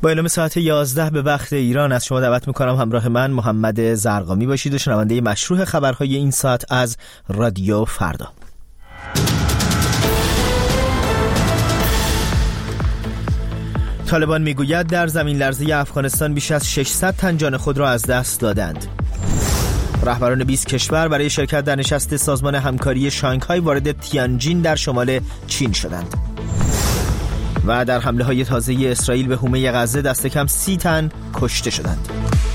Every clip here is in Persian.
با اعلام ساعت 11 به وقت ایران از شما دعوت میکنم همراه من محمد زرقامی باشید و شنونده مشروع خبرهای این ساعت از رادیو فردا. طالبان میگوید در زمین لرزه افغانستان بیش از 600 تن جان خود را از دست دادند. رهبران 20 کشور برای شرکت در نشست سازمان همکاری شانگهای وارد تیانجین در شمال چین شدند. و در حمله‌های تازه اسرائیل به حومه غزه دست کم 30 تن کشته شدند.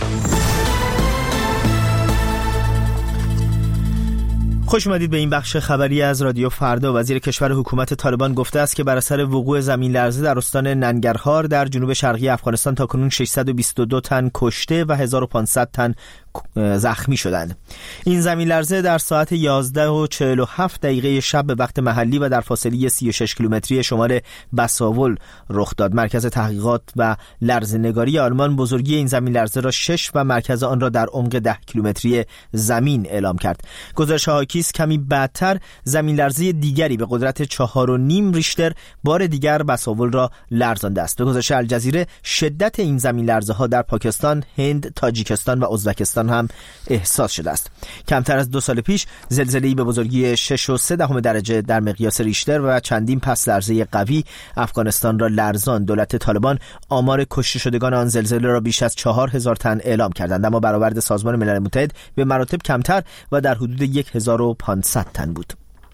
خوش اومدید به این بخش خبری از رادیو فردا. وزیر کشور حکومت طالبان گفته است که بر اثر وقوع زمین لرزه در استان ننگرهار در جنوب شرقی افغانستان تاکنون 622 تن کشته و 1500 تن زخمی شدند. این زمین لرزه در ساعت 11:47 شب به وقت محلی و در فاصله 36 کیلومتری شمال بساول رخ داد. مرکز تحقیقات و لرزه‌نگاری آلمان بزرگی این زمین لرزه را 6 و مرکز آن را در عمق 10 کیلومتری زمین اعلام کرد. گزارش هاکیس کمی بعدتر زمین لرزه دیگری به قدرت 4.5 ریشتر بار دیگر بساول را لرزانده است. به گزارش الجزیره شدت این زمین لرزه ها در پاکستان، هند، تاجیکستان و ازبکستان هم احساس شده است. کمتر از 2 سال پیش زلزله‌ای به بزرگی 6.3 درجه در مقیاس ریشتر و چندین پس لرزه قوی افغانستان را لرزاند. دولت طالبان آمار کشته شدگان آن زلزله را بیش از 4000 تن اعلام کردند، اما برآورد سازمان ملل متحد به مراتب کمتر و در حدود 1500 تن بود.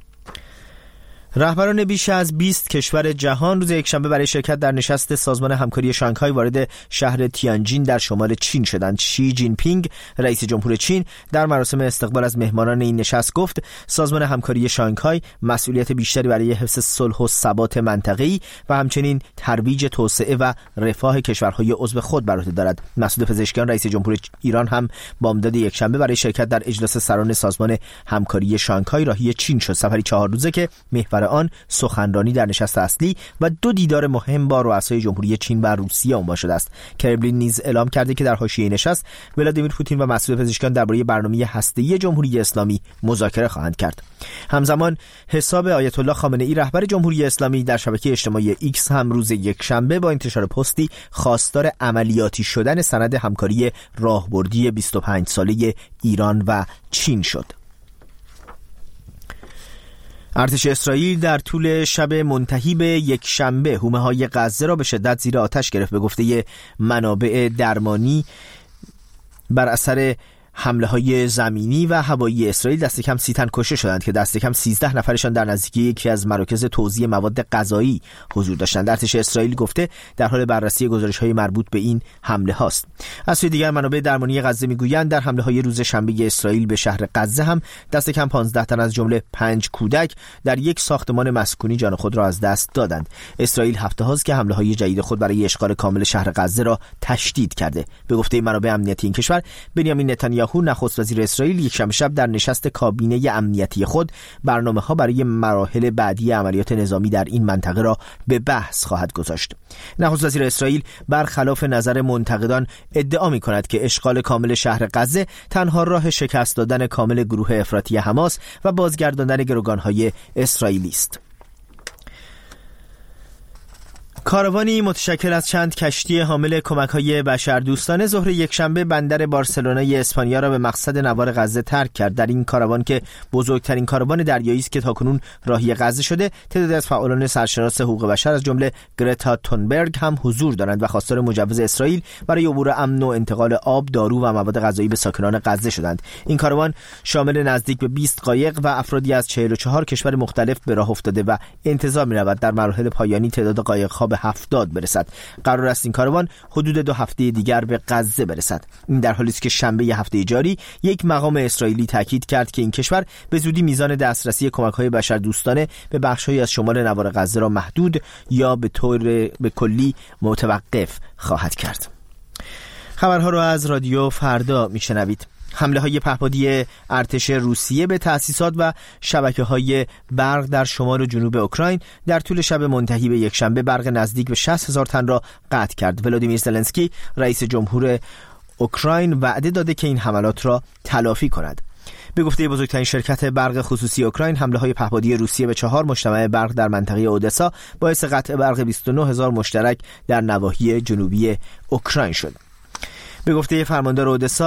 رهبران بیش از 20 کشور جهان روز یکشنبه برای شرکت در نشست سازمان همکاری شانگهای وارد شهر تیانجین در شمال چین شدند. شی جین پینگ رئیس جمهور چین در مراسم استقبال از مهمانان این نشست گفت سازمان همکاری شانگهای مسئولیت بیشتری برای حفظ صلح و ثبات منطقه‌ای و همچنین ترویج توسعه و رفاه کشورهای عضو خود بر عهده دارد. مسعود پزشکیان رئیس جمهور ایران هم بامداد یکشنبه برای شرکت در اجلاس سران سازمان همکاری شانگهای راهی چین شد. سفری 4 روزه که محور آن سخنرانی در نشست اصلی و 2 دیدار مهم با رؤسای جمهوری چین و روسیه عنوان شده است. کرملین نیز اعلام کرده که در حاشیه نشست ولادیمیر پوتین و مسعود پزشکیان درباره برنامه هسته‌ای جمهوری اسلامی مذاکره خواهند کرد. همزمان حساب آیت الله خامنه ای رهبر جمهوری اسلامی در شبکه اجتماعی ایکس هم روز یکشنبه با انتشار پستی خواستار عملیاتی شدن سند همکاری راهبردی 25 ساله ایران و چین شد. ارتش اسرائیل در طول شب منتهی به یکشنبه حومه‌های غزه را به شدت زیر آتش گرفت. به گفته منابع درمانی بر اثر حمله‌های زمینی و هوایی اسرائیل دست کم 30 تن کشته شدند که دست کم 13 نفرشان در نزدیکی یکی از مراکز توزیع مواد غذایی حضور داشتند. ارتش اسرائیل گفته در حال بررسی گزارش‌های مربوط به این حمله هاست. از سوی دیگر منابع درمانی غزه میگویند در حمله‌های روز شنبه اسرائیل به شهر غزه هم دست کم 15 تن از جمله 5 کودک در یک ساختمان مسکونی جان خود را از دست دادند. اسرائیل هفته هاست که حمله‌های جدید خود برای اشغال کامل شهر غزه را تشدید کرده. به گفته منابع امنیتی این کشور، بنیامین نتانیاهو نخست وزیر اسرائیل یکشنبه شب در نشست کابینه امنیتی خود برنامه‌ها برای مراحل بعدی عملیات نظامی در این منطقه را به بحث خواهد گذاشت. نخست وزیر اسرائیل برخلاف نظر منتقدان ادعا می‌کند که اشغال کامل شهر غزه تنها راه شکست دادن کامل گروه افراطی حماس و بازگرداندن گروگان‌های اسرائیلی است. کاروانی متشکل از چند کشتی حامل کمک‌های بشردوستانه ظهر یکشنبه بندر بارسلونای اسپانیا را به مقصد نوار غزه ترک کرد. در این کاروان که بزرگترین کاروان دریایی است که تاکنون راهی غزه شده، تعدادی از فعالان سرشناس حقوق بشر از جمله گرتا تونبرگ هم حضور دارند و خواستار مجوز اسرائیل برای عبور امن و انتقال آب، دارو و مواد غذایی به ساکنان غزه شدند. این کاروان شامل نزدیک به 20 قایق و افرادی از 44 کشور مختلف به راه افتاده و انتظار می‌رود در مراحل پایانی تعداد قایق‌ها به 70 برسد. قرار است این کاروان حدود 2 هفته دیگر به غزه برسد. این در حالی است که شنبه هفته جاری یک مقام اسرائیلی تاکید کرد که این کشور به زودی میزان دسترسی کمک‌های بشردوستانه به بخش‌هایی از شمال نوار غزه را محدود یا به کلی متوقف خواهد کرد. خبرها را از رادیو فردا میشنوید. حمله‌های پهپادی ارتش روسیه به تأسیسات و شبکه‌های برق در شمال و جنوب اوکراین در طول شب منتهی به یکشنبه برق نزدیک به 60,000 تن را قطع کرد. ولادیمیر زلنسکی رئیس جمهور اوکراین وعده داده که این حملات را تلافی کند. به گفته بزرگترین شرکت برق خصوصی اوکراین، حمله‌های پهپادی روسیه به 4 مجتمع برق در منطقه اودسا باعث قطع برق 29,000 مشترک در نواحی جنوبی اوکراین شد. به گفته فرماندار اودسا،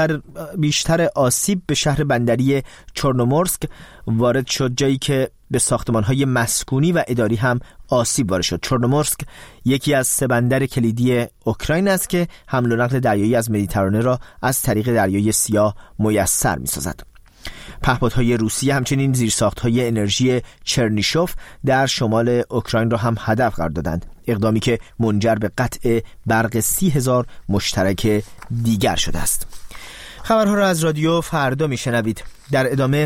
بیشتر آسیب به شهر بندری چورنومورسک وارد شد، جایی که به ساختمان‌های مسکونی و اداری هم آسیب وارد شد. چورنومورسک یکی از 3 بندر کلیدی اوکراین است که حمل و نقل دریایی از مدیترانه را از طریق دریای سیاه میسر می‌سازد. پهپادهای روسیه همچنین زیرساخت‌های انرژی چرنیشوف در شمال اوکراین را هم هدف قرار دادند، اقدامی که منجر به قطع برق 30,000 مشترک دیگر شده است. خبرها را از رادیو فردا میشنوید. در ادامه،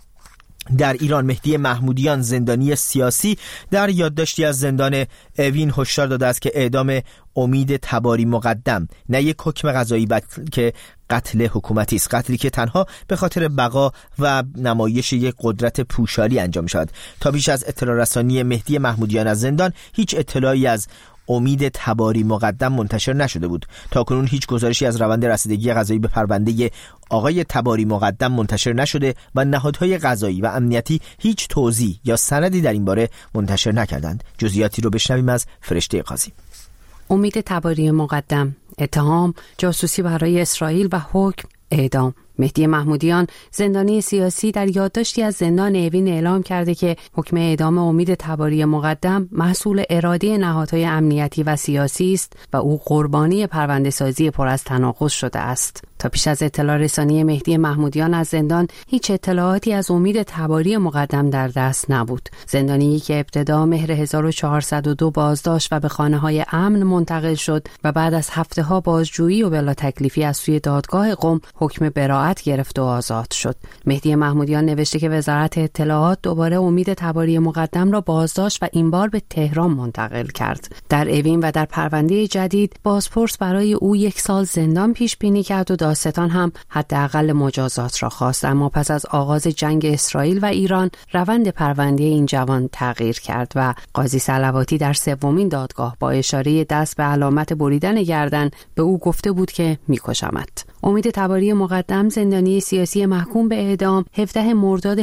در ایران مهدی محمودیان، زندانی سیاسی، در یادداشتی از زندان اوین هشدار داده است که اعدام امید تباری مقدم نه یک حکم قضایی بلکه قتل حکومتی است، قتلی که تنها به خاطر بقا و نمایش یک قدرت پوشالی انجام شود. تا پیش از اطلاع رسانی مهدی محمودیان از زندان، هیچ اطلاعی از امید تباری مقدم منتشر نشده بود. تاکنون هیچ گزارشی از روند رسیدگی قضایی به پرونده آقای تباری مقدم منتشر نشده و نهادهای قضایی و امنیتی هیچ توضیح یا سندی در این باره منتشر نکردند. جزئیاتی رو بشنویم از فرشته قاضی. امید تباری مقدم، اتهام جاسوسی برای اسرائیل و حکم اعدام. مهدی محمودیان، زندانی سیاسی، در یادداشتی از زندان اوین اعلام کرده که حکم اعدام امید تباری مقدم محصول اراده نهادهای امنیتی و سیاسی است و او قربانی پرونده‌سازی پر از تناقض شده است. تا پیش از اطلاع رسانی مهدی محمودیان از زندان، هیچ اطلاعاتی از امید تباری مقدم در دست نبود. زندانی که ابتدا مهر 1402 بازداشت و به خانه‌های امن منتقل شد و بعد از هفته‌ها بازجویی و بلا تکلیفی از سوی دادگاه قم حکم براءت گرفت و آزاد شد. مهدی محمودیان نوشته که وزارت اطلاعات دوباره امید تباری مقدم را بازداشت و این بار به تهران منتقل کرد. در اوین و در پرونده جدید، بازپرس برای او 1 سال زندان پیش بینی کرد و دادستان هم حداقل مجازات را خواست. اما پس از آغاز جنگ اسرائیل و ایران، روند پرونده این جوان تغییر کرد و قاضی صلواتی در 3مین دادگاه با اشاره دست به علامت بریدن گردن به او گفته بود که می‌کشمت. امید تباری مقدم، زندانی سیاسی محکوم به اعدام، 17 مرداد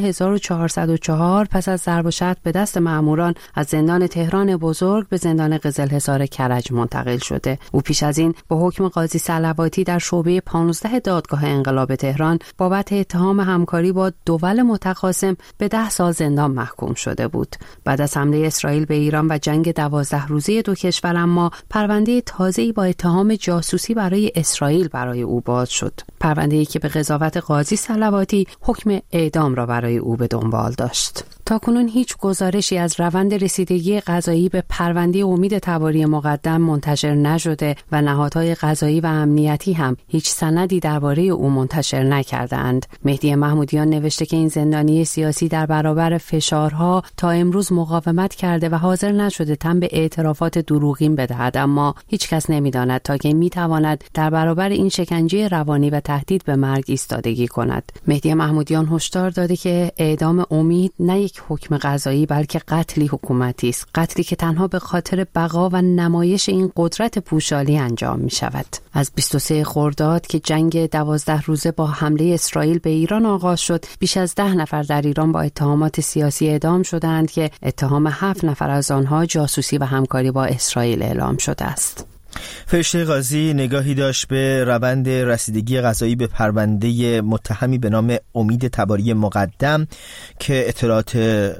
1404 پس از ضرب و شتم به دست مأموران از زندان تهران بزرگ به زندان قزلحصار کرج منتقل شده. او پیش از این با حکم قاضی صلواتی در شعبه 15 دادگاه انقلاب تهران بابت اتهام همکاری با دول متخاصم به 10 سال زندان محکوم شده بود. بعد از حمله اسرائیل به ایران و جنگ 12 روزه دو کشور، اما پرونده تازه‌ای با اتهام جاسوسی برای اسرائیل برای او باز شد. پرونده‌ای که به قضاوت قاضی صلواتی حکم اعدام را برای او به دنبال داشت. تاکنون هیچ گزارشی از روند رسیدگی قضایی به پرونده امید تباری مقدم منتشر نشده و نهادهای قضایی و امنیتی هم هیچ سندی درباره او منتشر نکردند. مهدی محمودیان نوشته که این زندانی سیاسی در برابر فشارها تا امروز مقاومت کرده و حاضر نشده تن به اعترافات دروغین بدهد، اما هیچ کس نمی‌داند تا کی می‌تواند در برابر این شکنجه روانی و تهدید به مرگ ایستادگی کند. مهدی محمودیان هشدار داده که اعدام امید نه یک حکم قضایی بلکه قتلی حکومتی است، قتلی که تنها به خاطر بقا و نمایش این قدرت پوشالی انجام می شود. از 23 خرداد که جنگ 12 روزه با حمله اسرائیل به ایران آغاز شد، بیش از 10 نفر در ایران با اتهامات سیاسی اعدام شدند که اتهام 7 نفر از آنها جاسوسی و همکاری با اسرائیل اعلام شده است. فرشته قاضی نگاهی داشت به روند رسیدگی قضایی به پرونده متهمی به نام امید تباری مقدم که اطلاعات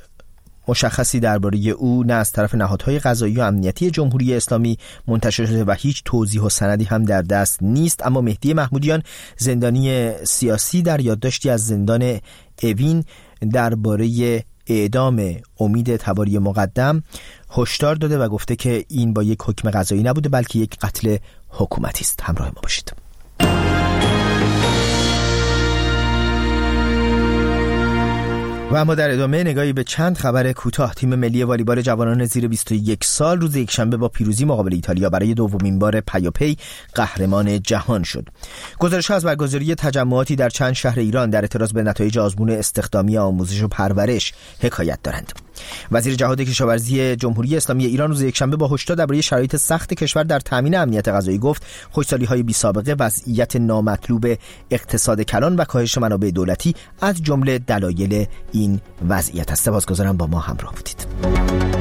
مشخصی درباره او نه از طرف نهادهای قضایی و امنیتی جمهوری اسلامی منتشر شده و هیچ توضیح و سندی هم در دست نیست. اما مهدی محمودیان، زندانی سیاسی، در یادداشتی از زندان اوین درباره اعدام امید تباری مقدم هشدار داده و گفته که این با یک حکم قضایی نبوده بلکه یک قتل حکومتی است. همراه ما باشید. و اما در ادامه نگاهی به چند خبر کوتاه. تیم ملی والیبال جوانان زیر 21 سال روز یکشنبه با پیروزی مقابل ایتالیا برای دومین بار پیاپی قهرمان جهان شد. گزارش‌ها از برگزاری تجمعاتی در چند شهر ایران در اعتراض به نتایج آزمون استخدامی آموزش و پرورش حکایت دارند. وزیر جهاد کشاورزی جمهوری اسلامی ایران روز یکشنبه با هشدار درباره شرایط سخت کشور در تامین امنیت غذایی گفت خشکسالی‌های بی‌سابقه، وضعیت نامطلوب اقتصاد کلان و کاهش منابع دولتی از جمله دلایل این وضعیت است. سپاسگزارم با ما همراه بودید.